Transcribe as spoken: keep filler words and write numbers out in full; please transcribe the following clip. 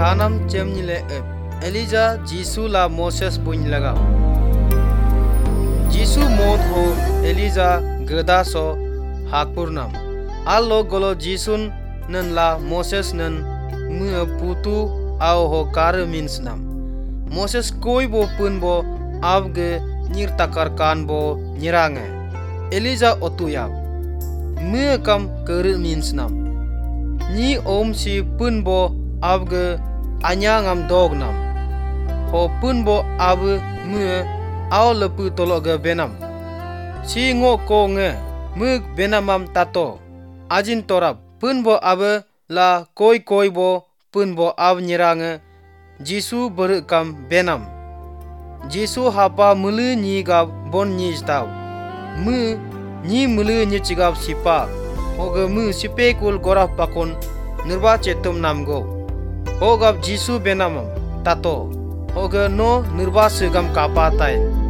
kanam cem nyile ep. Elijah Jisu la Moses buny laga. Jisu mod ho Elijah gada so hakpurnam. Allo golo Jisun nan la Moses nan mu putu au ho kar minsnam. Moses koi bo pun bo avge nyir takar kan bo nyirange. Elijah otuya. Mu kam kar minsnam. Ni om si pun bo avge anyangam dognam. Ho pun bo av mu au lepu tologa benam. Si ngo ko nge mu benamam tato. Ajin torap pun bo av la koi koi bo pun bo av nyirange. Jisu berkam benam. Jisu hapa mulu nyi gab bon nyi staw. Mu nyi mulu nyi cigab sipa. Hoga mu sipekul goraf pakon nirba cetum namgo. Hogab Jisu benamam tato. Hoga no nirba segam kapatain.